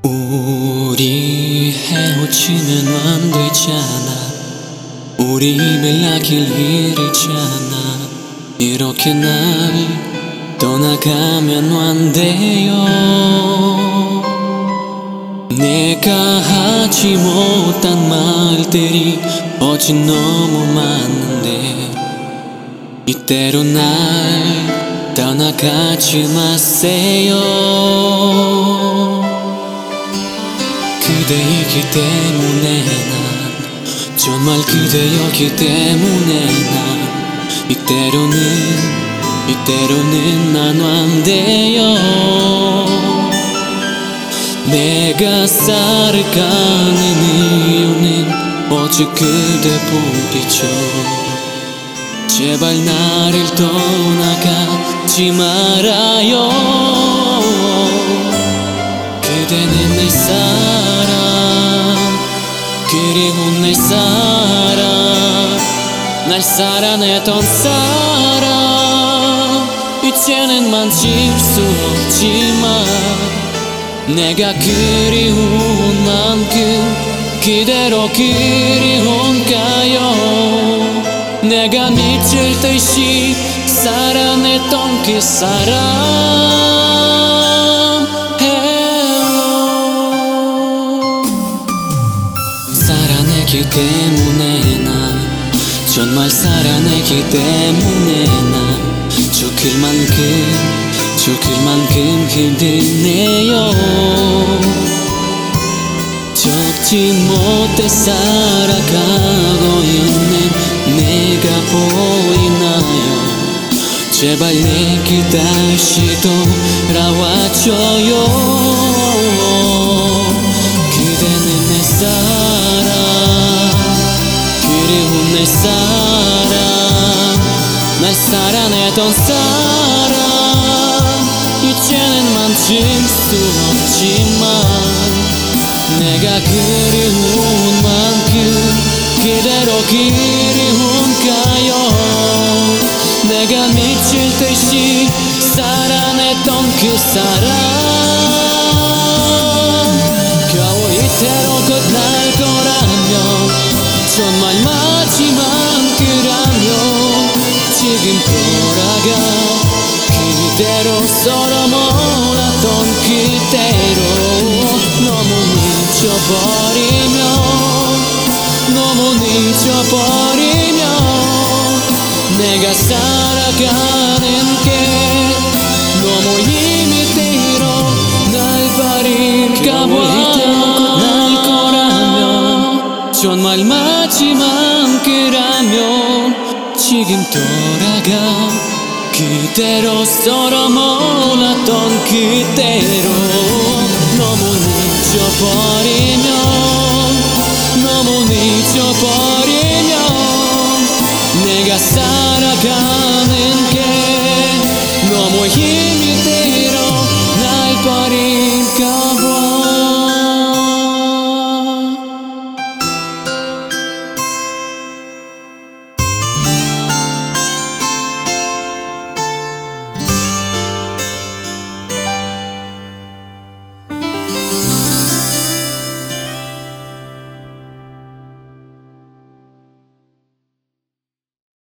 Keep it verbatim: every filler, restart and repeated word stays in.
우리 헤어지면 안 되잖아. 우리 매일 길 잃잖아. 이렇게 날 떠나가면 안 돼요. 내가 하지 못한 말들이 어찌 너무 많은데 이대로 날 떠나가지 마세요. 그대이기 때문에 난 정말 그대였기 때문에 난 이대로는 이대로는 난 안 돼요. 내가 살아가는 이유는 오직 그대뿐이죠. 제발 나를 떠나가지 말아요. 그대는 내 사랑, 그리운 내 사랑, 날 사랑했던 사랑. 이제는 만질 수 없지만 내가 그리운 만큼 그대로 그리운가요. 내가 미칠 듯이 사랑했던 그 사람. 사랑했기 때문에 난 정말 사랑했기 때문에 난 죽을 만큼 죽을 만큼 힘드네요. 접지 못해 살아가고 있는 내가 보이나요. 제발 내게 다시 돌아와줘요. 그대는 내 사랑, 그리운 내 사랑, 날 사랑했던 사랑. 이제는 만질 수 없지만 내가 그리운 만큼 그대로 그리운가요. 내가 미칠 듯이 사랑했던 그 사람. 겨우 이대로 끝날 거라면 정말 마지막 그라면 지금 돌아가 그대로 서로 몰랐던 그대로. 너무 잊어버리면 너무 잊어버리면 내가 살아가는 게 너무 힘이 들어 날 버릴까봐. 날 거라면 정말 마지막 그라면 지금 돌아가 그대로 서로 몰랐던 그대로. 너무 잊어버리면 너무 잊어버리면